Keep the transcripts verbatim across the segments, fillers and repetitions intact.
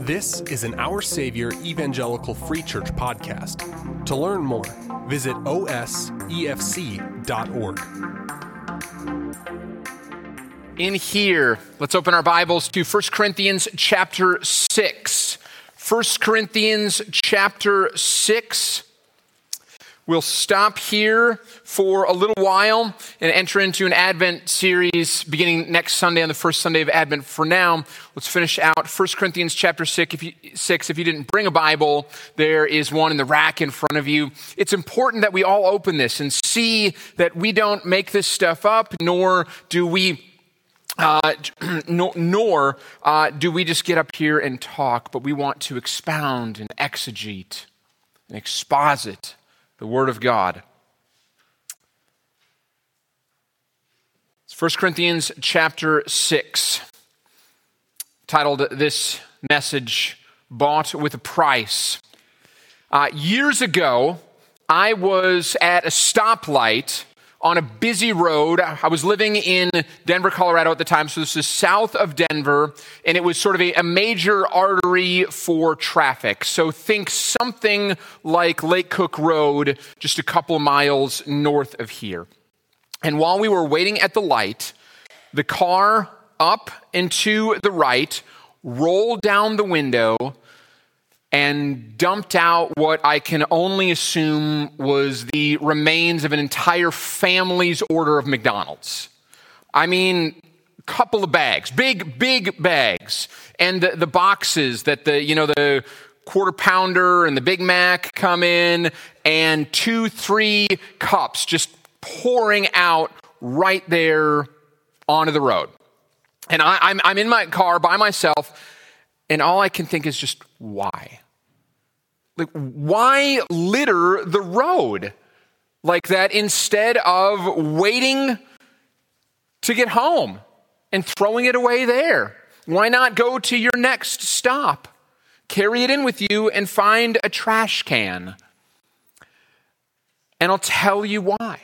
This is an Our Savior Evangelical Free Church podcast. To learn more, visit O S E F C dot org. In here, let's open our Bibles to First Corinthians chapter six. First Corinthians chapter six. We'll stop here for a little while and enter into an Advent series beginning next Sunday on the first Sunday of Advent. For now, let's finish out First Corinthians chapter six. If you, six. If you didn't bring a Bible, there is one in the rack in front of you. It's important that we all open this and see that we don't make this stuff up, nor do we Uh, nor nor uh, do we just get up here and talk, but we want to expound and exegete and exposit the Word of God. It's First Corinthians chapter six, titled this message, Bought with a Price. Uh, years ago, I was at a stoplight on a busy road. I was living in Denver, Colorado at the time, so this is south of Denver, and it was sort of a, a major artery for traffic. So think something like Lake Cook Road, just a couple of miles north of here. And while we were waiting at the light, the car up and to the right rolled down the window and dumped out what I can only assume was the remains of an entire family's order of McDonald's. I mean, a couple of bags, big, big bags. And the, the boxes that the, you know, the quarter pounder and the Big Mac come in, and two, three cups just pouring out right there onto the road. And I, I'm, I'm in my car by myself, and all I can think is just, why? Like, why litter the road like that instead of waiting to get home and throwing it away there? Why not go to your next stop, carry it in with you, and find a trash can? And I'll tell you why.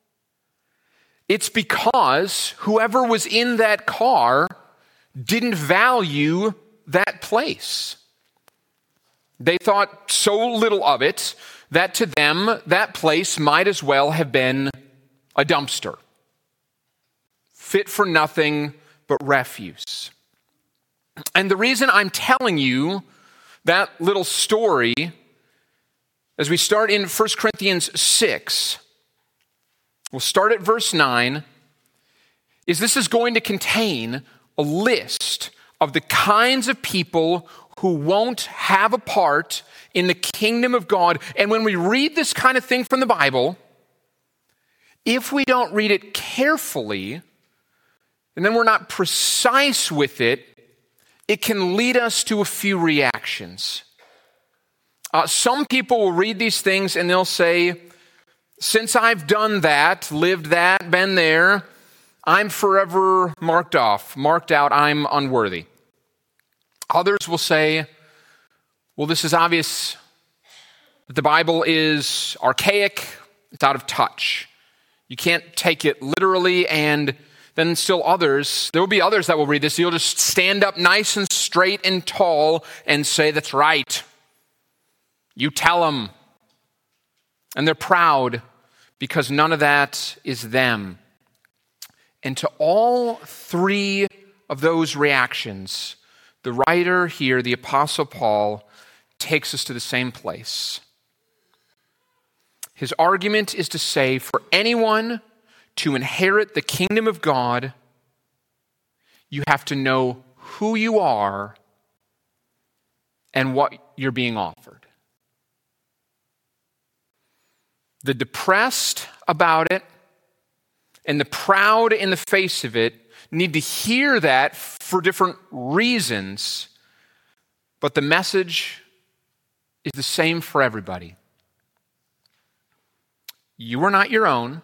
It's because whoever was in that car didn't value that place. They thought so little of it that to them, that place might as well have been a dumpster. Fit for nothing but refuse. And the reason I'm telling you that little story, as we start in First Corinthians six, we'll start at verse nine, is this is going to contain a list of the kinds of people who won't have a part in the kingdom of God. And when we read this kind of thing from the Bible, if we don't read it carefully, and then we're not precise with it, it can lead us to a few reactions. Uh, some people will read these things and they'll say, since I've done that, lived that, been there, I'm forever marked off, marked out, I'm unworthy. Others will say, well, this is obvious that the Bible is archaic, it's out of touch. You can't take it literally. And then still others, there will be others that will read this. You'll just stand up nice and straight and tall and say, that's right. You tell them. And they're proud because none of that is them. And to all three of those reactions, the writer here, the Apostle Paul, takes us to the same place. His argument is to say, for anyone to inherit the kingdom of God, you have to know who you are and what you're being offered. The depressed about it and the proud in the face of it need to hear that for different reasons, but the message is the same for everybody. You are not your own.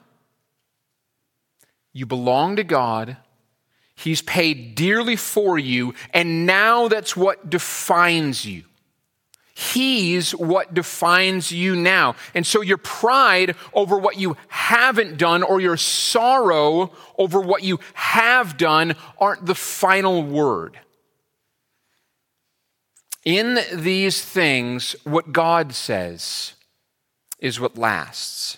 You belong to God. He's paid dearly for you, and now that's what defines you. He's what defines you now. And so your pride over what you haven't done or your sorrow over what you have done aren't the final word. In these things, what God says is what lasts.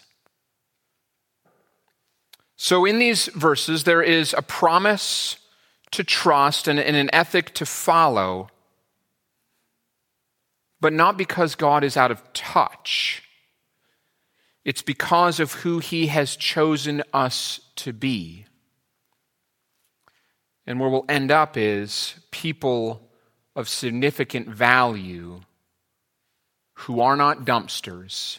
So in these verses, there is a promise to trust and, and an ethic to follow, but not because God is out of touch. It's because of who he has chosen us to be. And where we'll end up is people of significant value who are not dumpsters,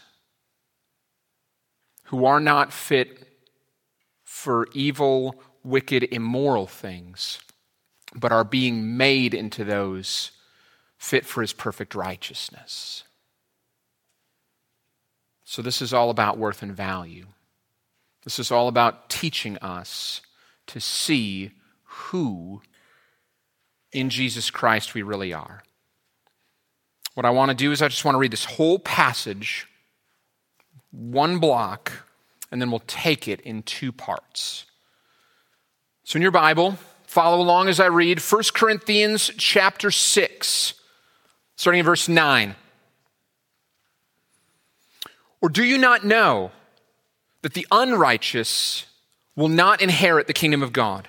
who are not fit for evil, wicked, immoral things, but are being made into those fit for his perfect righteousness. So this is all about worth and value. This is all about teaching us to see who in Jesus Christ we really are. What I want to do is I just want to read this whole passage, one block, and then we'll take it in two parts. So in your Bible, follow along as I read First Corinthians chapter six, starting in verse nine. Or do you not know that the unrighteous will not inherit the kingdom of God?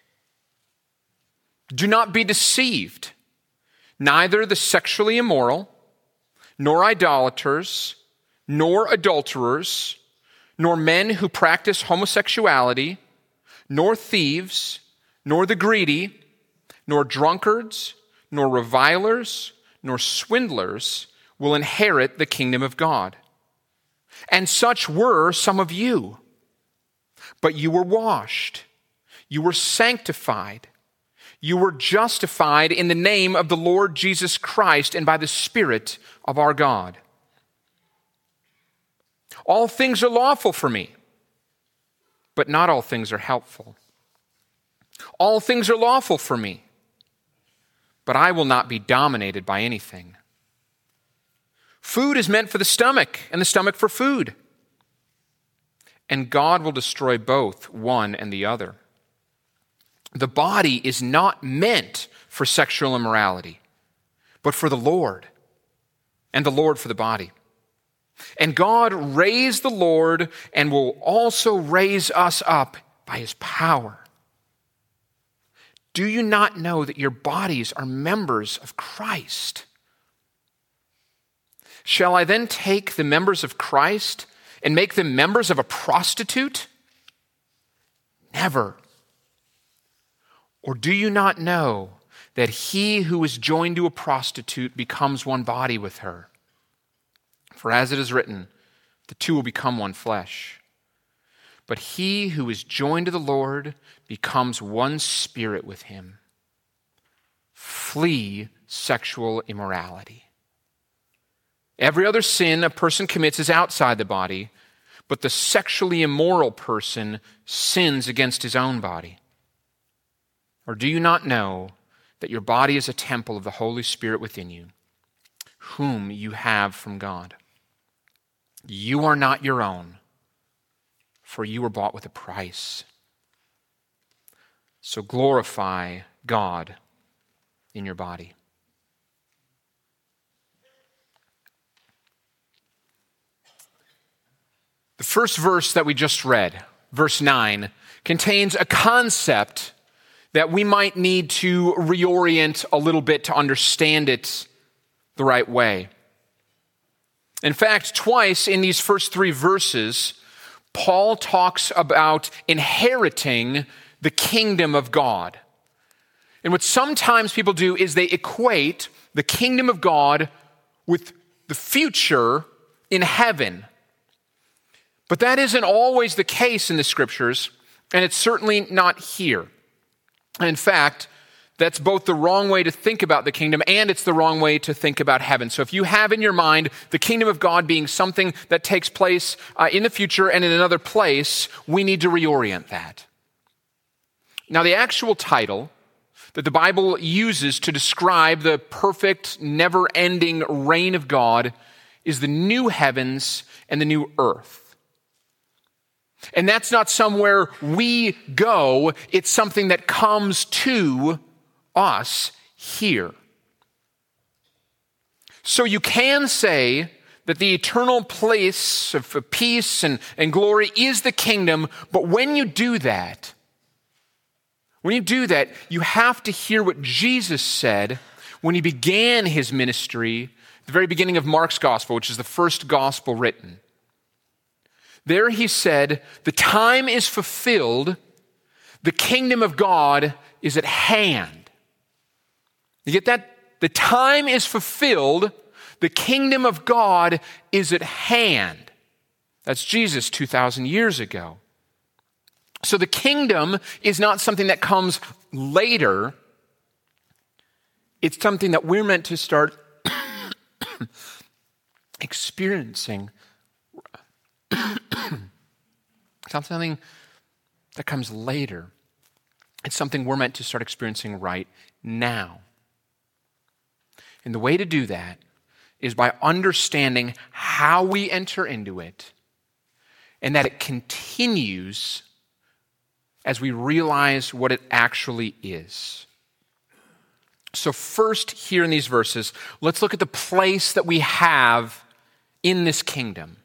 Do not be deceived. Neither the sexually immoral, nor idolaters, nor adulterers, nor men who practice homosexuality, nor thieves, nor the greedy, nor drunkards, nor revilers, nor swindlers will inherit the kingdom of God. And such were some of you. But you were washed, you were sanctified, you were justified in the name of the Lord Jesus Christ and by the Spirit of our God. All things are lawful for me, but not all things are helpful. All things are lawful for me, but I will not be dominated by anything. Food is meant for the stomach, and the stomach for food. And God will destroy both one and the other. The body is not meant for sexual immorality, but for the Lord, and the Lord for the body. And God raised the Lord and will also raise us up by his power. Do you not know that your bodies are members of Christ? Shall I then take the members of Christ and make them members of a prostitute? Never. Or do you not know that he who is joined to a prostitute becomes one body with her? For as it is written, the two will become one flesh. But he who is joined to the Lord becomes one spirit with him. Flee sexual immorality. Every other sin a person commits is outside the body, but the sexually immoral person sins against his own body. Or do you not know that your body is a temple of the Holy Spirit within you, whom you have from God? You are not your own, for you were bought with a price. So glorify God in your body. The first verse that we just read, verse nine, contains a concept that we might need to reorient a little bit to understand it the right way. In fact, twice in these first three verses, Paul talks about inheriting the kingdom of God. And what sometimes people do is they equate the kingdom of God with the future in heaven. But that isn't always the case in the scriptures, and it's certainly not here. In fact, that's both the wrong way to think about the kingdom and it's the wrong way to think about heaven. So if you have in your mind the kingdom of God being something that takes place uh, in the future and in another place, we need to reorient that. Now, the actual title that the Bible uses to describe the perfect, never-ending reign of God is the new heavens and the new earth. And that's not somewhere we go, it's something that comes to us here. So you can say that the eternal place of peace and, and glory is the kingdom, but when you do that, when you do that, you have to hear what Jesus said when he began his ministry, at the very beginning of Mark's gospel, which is the first gospel written. There he said, the time is fulfilled, the kingdom of God is at hand. You get that? The time is fulfilled, the kingdom of God is at hand. That's Jesus two thousand years ago. So the kingdom is not something that comes later. It's something that we're meant to start experiencing. It's not something that comes later. It's something we're meant to start experiencing right now. And the way to do that is by understanding how we enter into it and that it continues as we realize what it actually is. So first, here in these verses, let's look at the place that we have in this kingdom.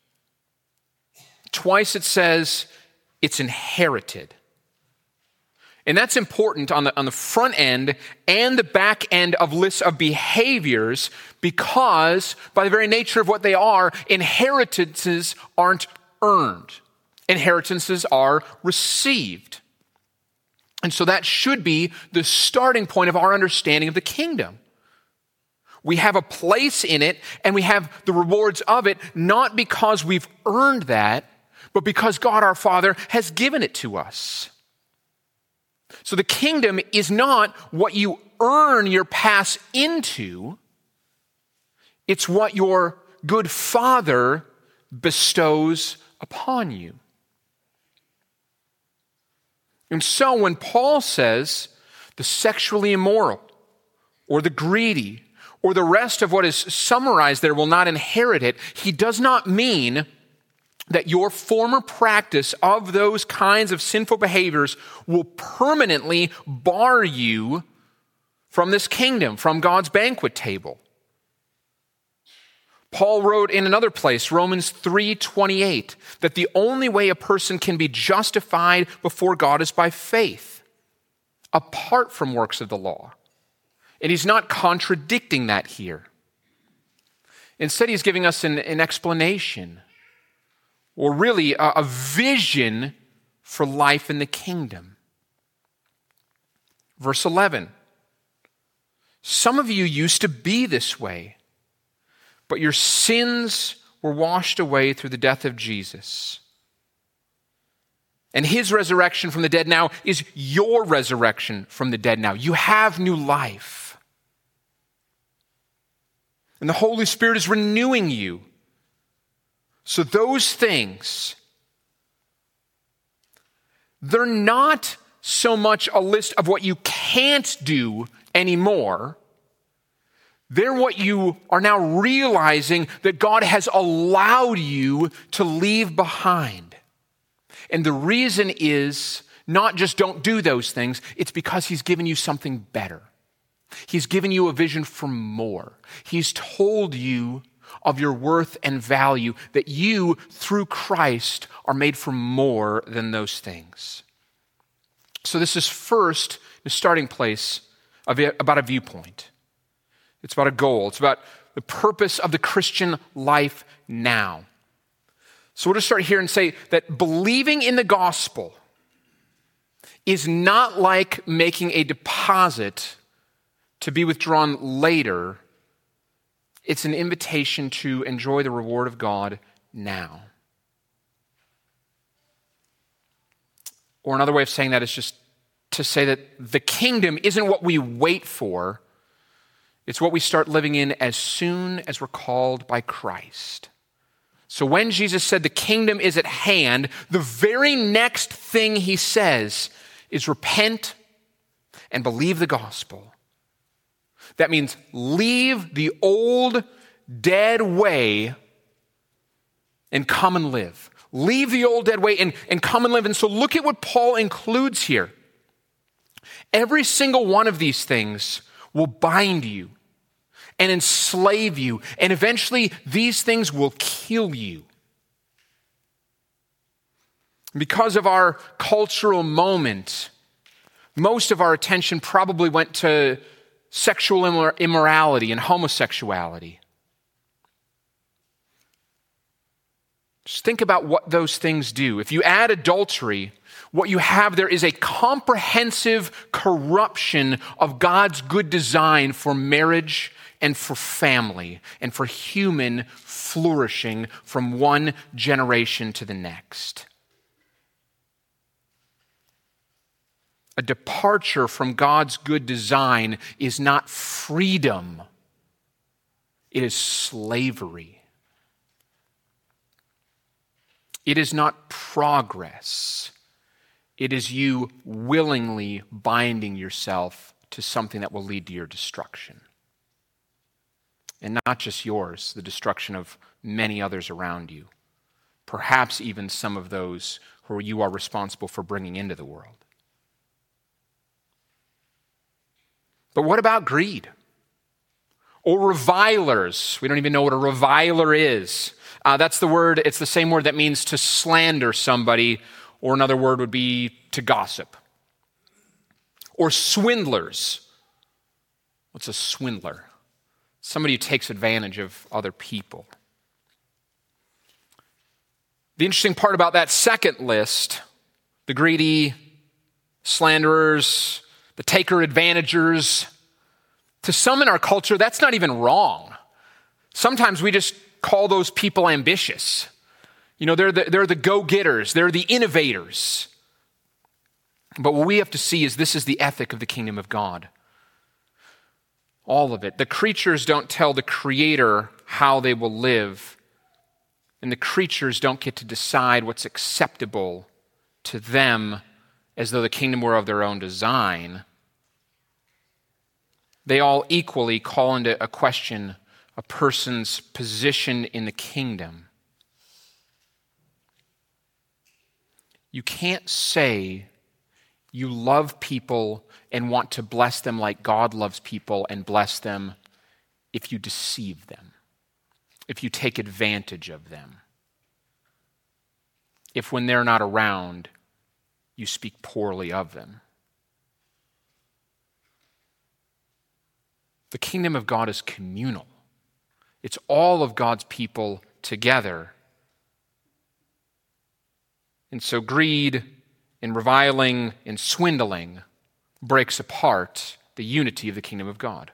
Twice it says it's inherited. And that's important on the, on the front end and the back end of lists of behaviors because by the very nature of what they are, inheritances aren't earned. Inheritances are received. And so that should be the starting point of our understanding of the kingdom. We have a place in it and we have the rewards of it, not because we've earned that, but because God our Father has given it to us. So the kingdom is not what you earn your pass into. It's what your good Father bestows upon you. And so when Paul says the sexually immoral or the greedy or the rest of what is summarized there will not inherit it, he does not mean that your former practice of those kinds of sinful behaviors will permanently bar you from this kingdom, from God's banquet table. Paul wrote in another place, Romans three twenty-eight, that the only way a person can be justified before God is by faith, apart from works of the law. And he's not contradicting that here. Instead, he's giving us an, an explanation, or really a, a vision for life in the kingdom. Verse eleven, some of you used to be this way, but your sins were washed away through the death of Jesus. And his resurrection from the dead now is your resurrection from the dead now. You have new life. And the Holy Spirit is renewing you. So those things, they're not so much a list of what you can't do anymore. They're what you are now realizing that God has allowed you to leave behind. And the reason is not just don't do those things, it's because he's given you something better. He's given you a vision for more. He's told you of your worth and value, that you, through Christ, are made for more than those things. So this is first the starting place of it, about a viewpoint. It's about a goal. It's about the purpose of the Christian life now. So we'll just start here and say that believing in the gospel is not like making a deposit to be withdrawn later. It's an invitation to enjoy the reward of God now. Or another way of saying that is just to say that the kingdom isn't what we wait for. It's what we start living in as soon as we're called by Christ. So when Jesus said the kingdom is at hand, the very next thing he says is repent and believe the gospel. That means leave the old dead way and come and live. Leave the old dead way and, and come and live. And so look at what Paul includes here. Every single one of these things will bind you. and enslave you. And eventually, these things will kill you. Because of our cultural moment, most of our attention probably went to sexual immor- immorality and homosexuality. Just think about what those things do. If you add adultery, what you have there is a comprehensive corruption of God's good design for marriage and for family and for human flourishing from one generation to the next. A departure from God's good design is not freedom. It is slavery. It is not progress. It is you willingly binding yourself to something that will lead to your destruction. And not just yours, the destruction of many others around you. Perhaps even some of those who you are responsible for bringing into the world. But what about greed? Or revilers? We don't even know what a reviler is. Uh, that's the word, it's the same word that means to slander somebody, or another word would be to gossip. Or swindlers. What's a swindler? Somebody who takes advantage of other people. The interesting part about that second list, the greedy, slanderers, the taker-advantagers, to some in our culture, that's not even wrong. Sometimes we just call those people ambitious. You know, they're the, they're the go-getters. They're the innovators. But what we have to see is this is the ethic of the kingdom of God. All of it. The creatures don't tell the Creator how they will live. And the creatures don't get to decide what's acceptable to them as though the kingdom were of their own design. They all equally call into a question a person's position in the kingdom. You can't say you love people and want to bless them like God loves people and bless them if you deceive them, if you take advantage of them, if when they're not around, you speak poorly of them. The kingdom of God is communal. It's all of God's people together. And so greed and reviling and swindling breaks apart the unity of the kingdom of God.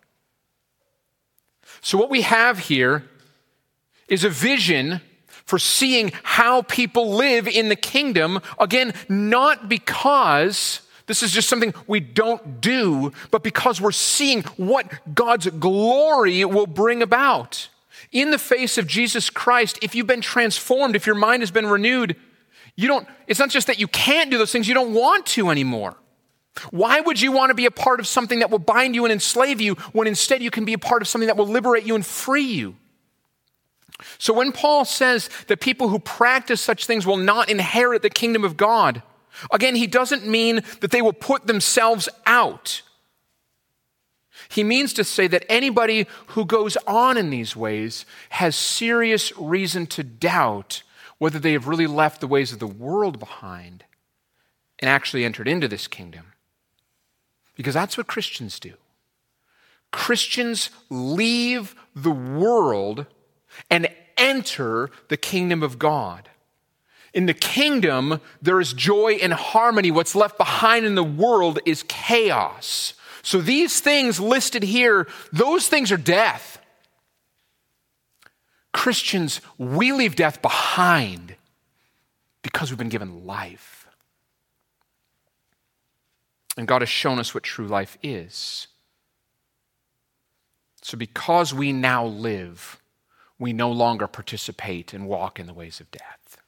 So what we have here is a vision for seeing how people live in the kingdom. Again, not because this is just something we don't do, but because we're seeing what God's glory will bring about. In the face of Jesus Christ, if you've been transformed, if your mind has been renewed, you don't, it's not just that you can't do those things, you don't want to anymore. Why would you want to be a part of something that will bind you and enslave you when instead you can be a part of something that will liberate you and free you? So when Paul says that people who practice such things will not inherit the kingdom of God, again, he doesn't mean that they will put themselves out. He means to say that anybody who goes on in these ways has serious reason to doubt whether they have really left the ways of the world behind and actually entered into this kingdom. Because that's what Christians do. Christians leave the world and enter the kingdom of God. In the kingdom, there is joy and harmony. What's left behind in the world is chaos. So these things listed here, those things are death. Christians, we leave death behind because we've been given life. And God has shown us what true life is. So because we now live, we no longer participate and walk in the ways of death.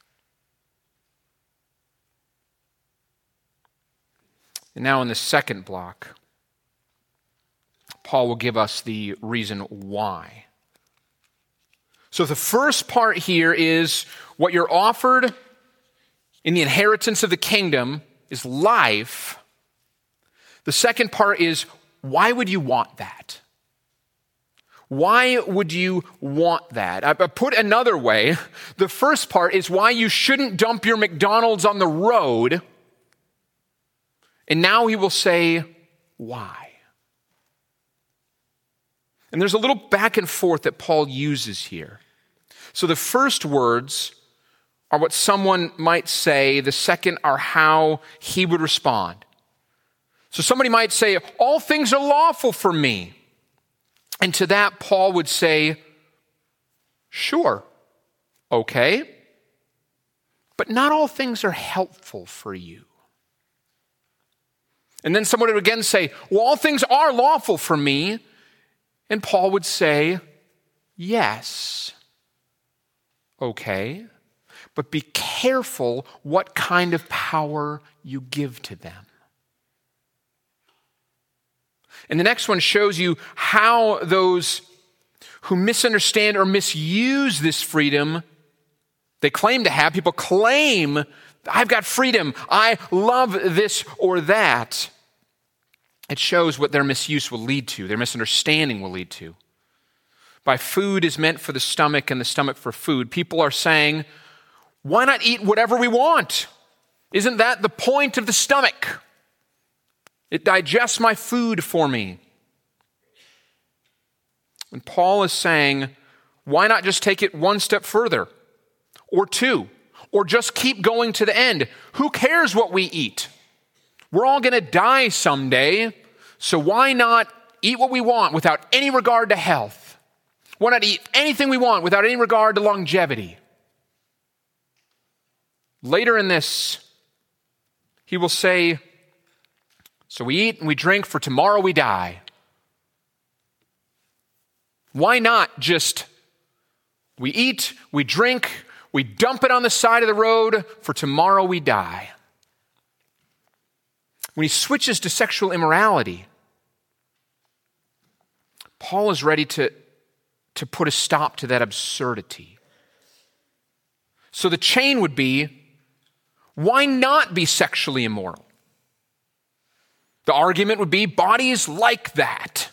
And now in the second block, Paul will give us the reason why. So the first part here is what you're offered in the inheritance of the kingdom is life. The second part is, why would you want that? Why would you want that? I put another way, the first part is why you shouldn't dump your McDonald's on the road. And now he will say, why? And there's a little back and forth that Paul uses here. So the first words are what someone might say. The second are how he would respond. So somebody might say, all things are lawful for me. And to that, Paul would say, sure, okay, but not all things are helpful for you. And then someone would again say, well, all things are lawful for me. And Paul would say, yes, okay, but be careful what kind of power you give to them. And the next one shows you how those who misunderstand or misuse this freedom they claim to have, people claim, I've got freedom, I love this or that. It shows what their misuse will lead to, their misunderstanding will lead to. By food is meant for the stomach and the stomach for food, people are saying, why not eat whatever we want? Isn't that the point of the stomach? It digests my food for me. And Paul is saying, why not just take it one step further? Or two? Or just keep going to the end? Who cares what we eat? We're all going to die someday, so why not eat what we want without any regard to health? Why not eat anything we want without any regard to longevity? Later in this, he will say, so we eat and we drink, for tomorrow we die. Why not just, we eat, we drink, we dump it on the side of the road, for tomorrow we die. When he switches to sexual immorality, Paul is ready to, to put a stop to that absurdity. So the chain would be, why not be sexually immoral? The argument would be, bodies like that.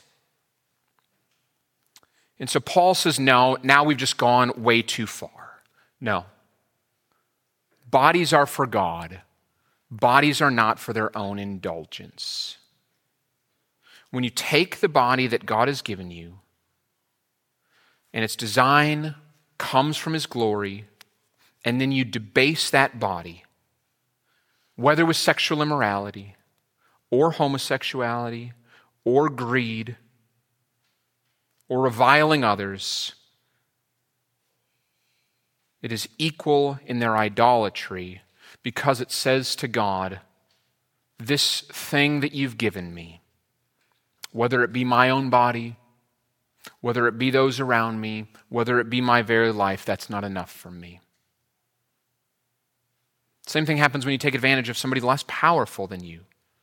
And so Paul says, no, now we've just gone way too far. No. Bodies are for God. Bodies are not for their own indulgence. When you take the body that God has given you, and its design comes from His glory, and then you debase that body, whether with sexual immorality, or homosexuality, or greed, or reviling others, it is equal in their idolatry because it says to God, this thing that you've given me, whether it be my own body, whether it be those around me, whether it be my very life, that's not enough for me. Same thing happens when you take advantage of somebody less powerful than you.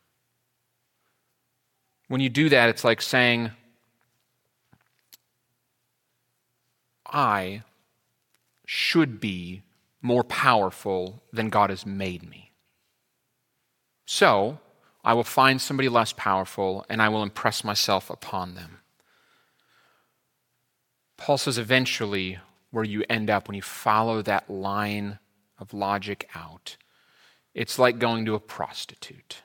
When you do that, it's like saying, I should be more powerful than God has made me. So, I will find somebody less powerful and I will impress myself upon them. Paul says eventually where you end up when you follow that line of logic out, it's like going to a prostitute.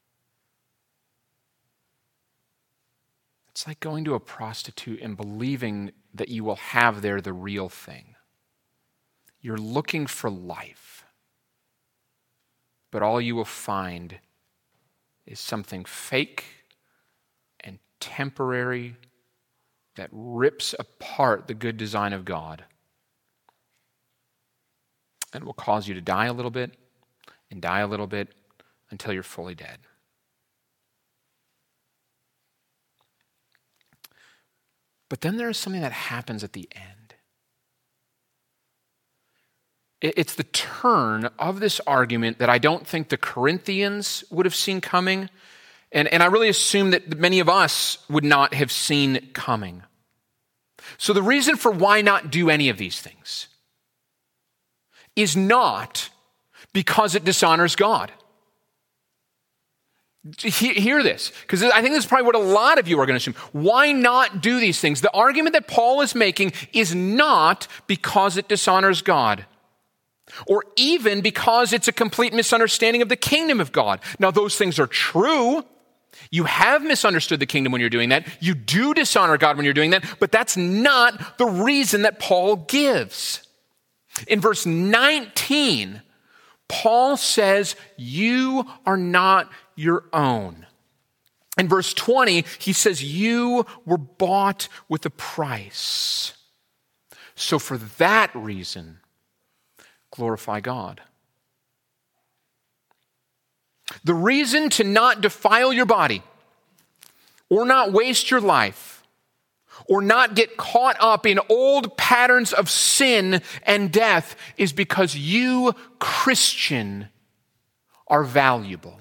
It's like going to a prostitute and believing that you will have there the real thing. You're looking for life, but all you will find is something fake and temporary that rips apart the good design of God. And it will cause you to die a little bit and die a little bit until you're fully dead. But then there is something that happens at the end. It's the turn of this argument that I don't think the Corinthians would have seen coming, and, and I really assume that many of us would not have seen coming. So the reason for why not do any of these things is not because it dishonors God. He- hear this, because I think this is probably what a lot of you are going to assume. Why not do these things? The argument that Paul is making is not because it dishonors God, or even because it's a complete misunderstanding of the kingdom of God. Now, those things are true. You have misunderstood the kingdom when you're doing that. You do dishonor God when you're doing that, but that's not the reason that Paul gives. In verse nineteen, Paul says, you are not your own. In verse twenty, he says, you were bought with a price. So for that reason, glorify God. The reason to not defile your body, or not waste your life, or not get caught up in old patterns of sin and death is because you, Christian, are valuable.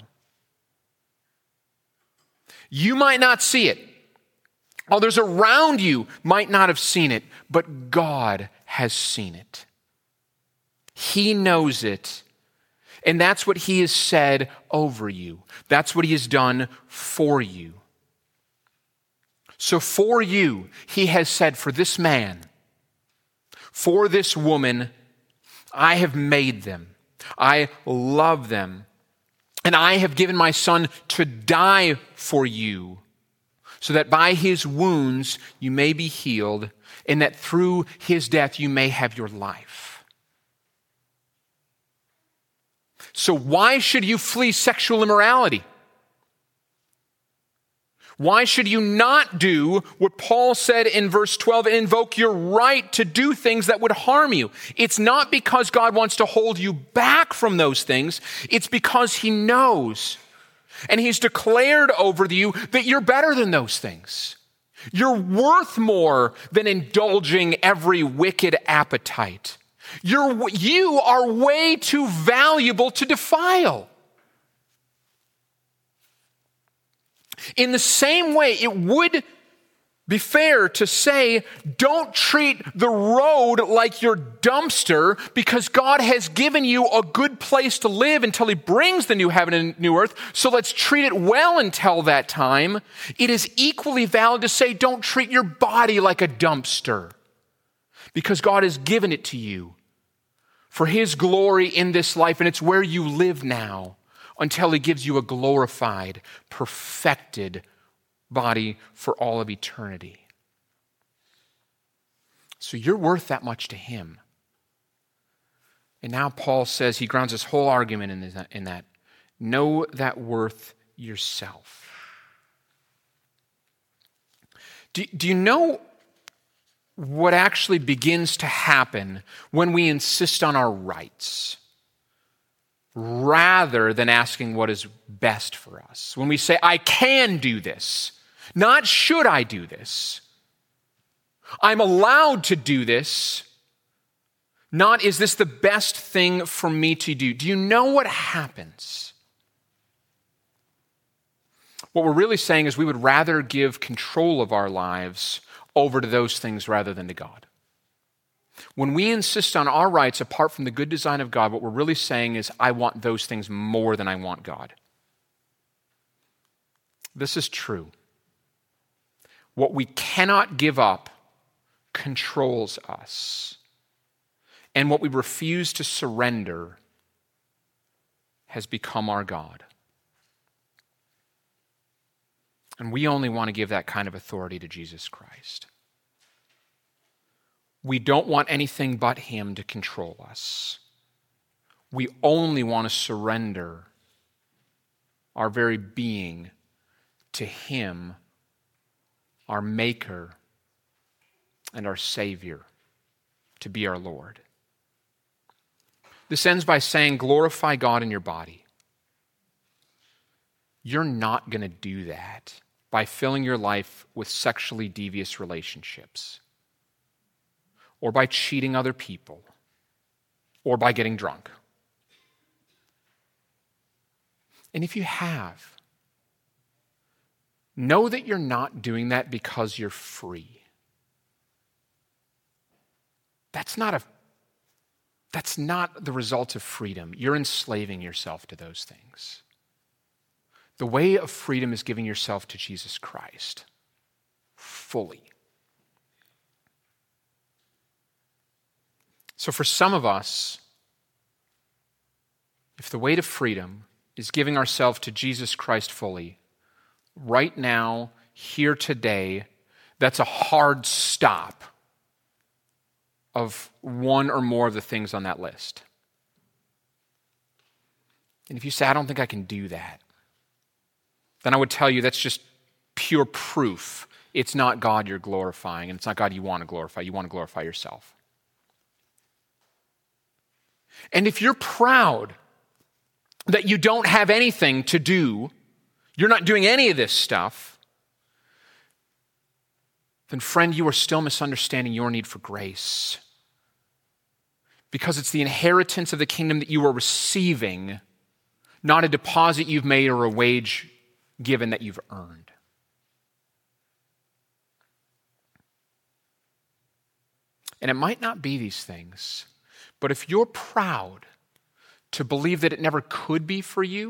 You might not see it. Others around you might not have seen it, but God has seen it. He knows it. And that's what he has said over you. That's what he has done for you. So for you, he has said, for this man, for this woman, I have made them. I love them. And I have given my son to die for you, so that by his wounds you may be healed, and that through his death you may have your life. So why should you flee sexual immorality? Why should you not do what Paul said in verse twelve and invoke your right to do things that would harm you? It's not because God wants to hold you back from those things. It's because he knows, and he's declared over you that you're better than those things. You're worth more than indulging every wicked appetite. You're, you are way too valuable to defile. In the same way, it would be fair to say, don't treat the road like your dumpster, because God has given you a good place to live until he brings the new heaven and new earth. So let's treat it well until that time. It is equally valid to say, don't treat your body like a dumpster, because God has given it to you for his glory in this life, and it's where you live now until he gives you a glorified, perfected body for all of eternity. So you're worth that much to him. And now Paul says, he grounds his whole argument in that, in that. Know that worth yourself. Do, do you know what actually begins to happen when we insist on our rights rather than asking what is best for us? When we say, I can do this, not should I do this. I'm allowed to do this, not is this the best thing for me to do. Do you know what happens? What we're really saying is we would rather give control of our lives over to those things rather than to God. When we insist on our rights apart from the good design of God, what we're really saying is, I want those things more than I want God. This is true. What we cannot give up controls us. And what we refuse to surrender has become our God. And we only want to give that kind of authority to Jesus Christ. We don't want anything but him to control us. We only want to surrender our very being to him, our Maker and our Savior, to be our Lord. This ends by saying, glorify God in your body. You're not going to do that by filling your life with sexually devious relationships, or by cheating other people, or by getting drunk. And if you have, know that you're not doing that because you're free. That's not a that's not the result of freedom. You're enslaving yourself to those things. The way of freedom is giving yourself to Jesus Christ fully. So for some of us, if the way to freedom is giving ourselves to Jesus Christ fully, right now, here today, that's a hard stop of one or more of the things on that list. And if you say, I don't think I can do that, then I would tell you that's just pure proof. It's not God you're glorifying, and it's not God you want to glorify. You want to glorify yourself. And if you're proud that you don't have anything to do, you're not doing any of this stuff, then friend, you are still misunderstanding your need for grace. Because it's the inheritance of the kingdom that you are receiving, not a deposit you've made or a wage given that you've earned. And it might not be these things, but if you're proud to believe that it never could be for you,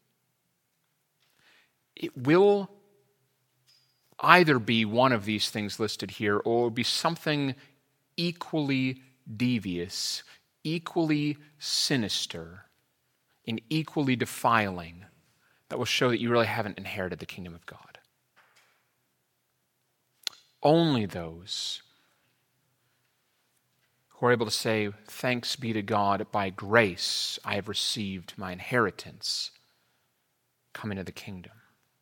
it will either be one of these things listed here, or it will be something equally devious, equally sinister, and equally defiling that will show that you really haven't inherited the kingdom of God. Only those who are able to say, thanks be to God, by grace I have received my inheritance, come into the kingdom.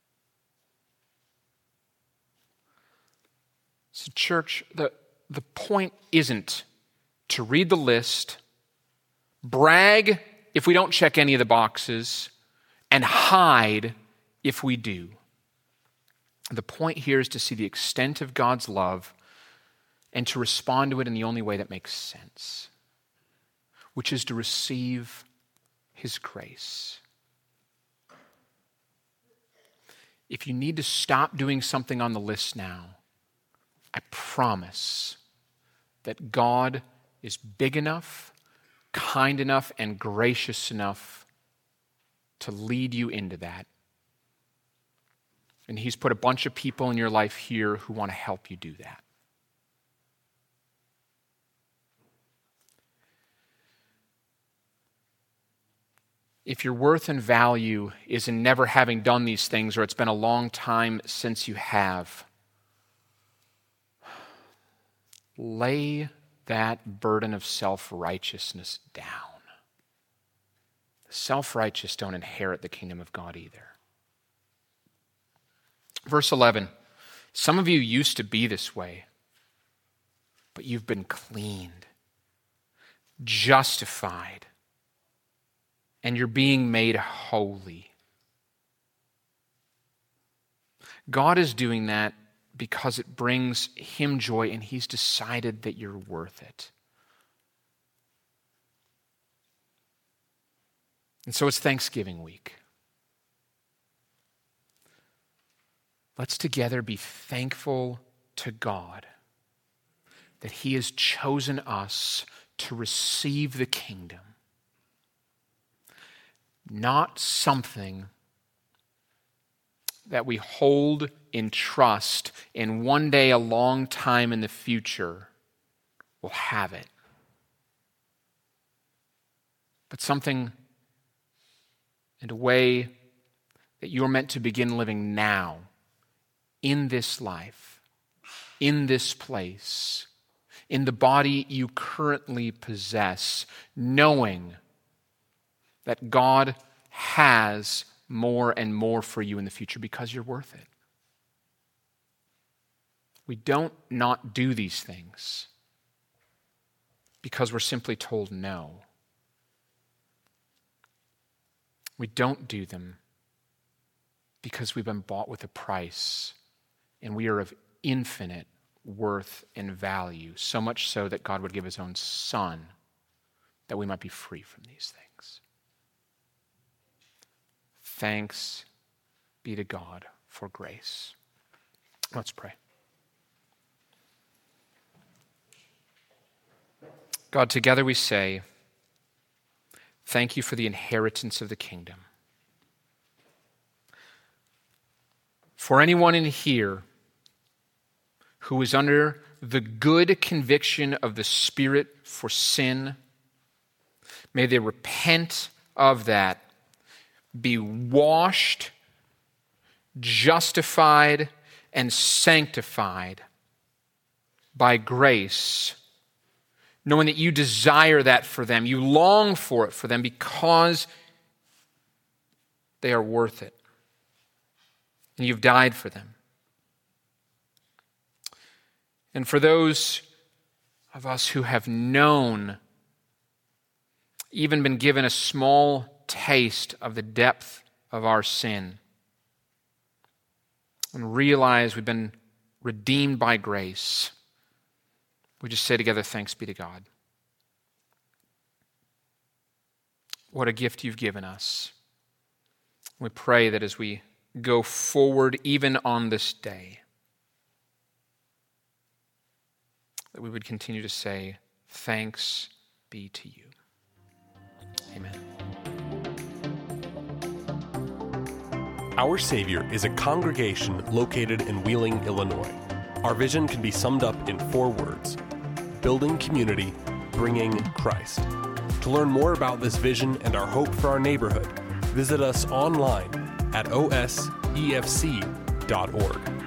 So church, the, the point isn't to read the list, brag if we don't check any of the boxes, and hide if we do. The point here is to see the extent of God's love and to respond to it in the only way that makes sense, which is to receive his grace. If you need to stop doing something on the list now, I promise that God is big enough, kind enough, and gracious enough to lead you into that. And he's put a bunch of people in your life here who want to help you do that. If your worth and value is in never having done these things, or it's been a long time since you have, lay that burden of self-righteousness down. The self-righteous don't inherit the kingdom of God either. Verse eleven, some of you used to be this way, but you've been cleaned, justified, and you're being made holy. God is doing that because it brings him joy, and he's decided that you're worth it. And so it's Thanksgiving week. Let's together be thankful to God that he has chosen us to receive the kingdom. Not something that we hold in trust, and one day, a long time in the future, we'll have it. But something in a way that you're meant to begin living now, in this life, in this place, in the body you currently possess, knowing that God has more and more for you in the future because you're worth it. We don't not do these things because we're simply told no. We don't do them because we've been bought with a price and we are of infinite worth and value, so much so that God would give his own Son that we might be free from these things. Thanks be to God for grace. Let's pray. God, together we say, thank you for the inheritance of the kingdom. For anyone in here who is under the good conviction of the Spirit for sin, may they repent of that, be washed, justified, and sanctified by grace, knowing that you desire that for them, you long for it for them because they are worth it. And you've died for them. And for those of us who have known, even been given a small taste of the depth of our sin, and realize we've been redeemed by grace, we just say together, thanks be to God. What a gift you've given us. We pray that as we go forward, even on this day, that we would continue to say, thanks be to you. Amen. Our Savior is a congregation located in Wheeling, Illinois. Our vision can be summed up in four words: building community, bringing Christ. To learn more about this vision and our hope for our neighborhood, visit us online at o s e f c dot org.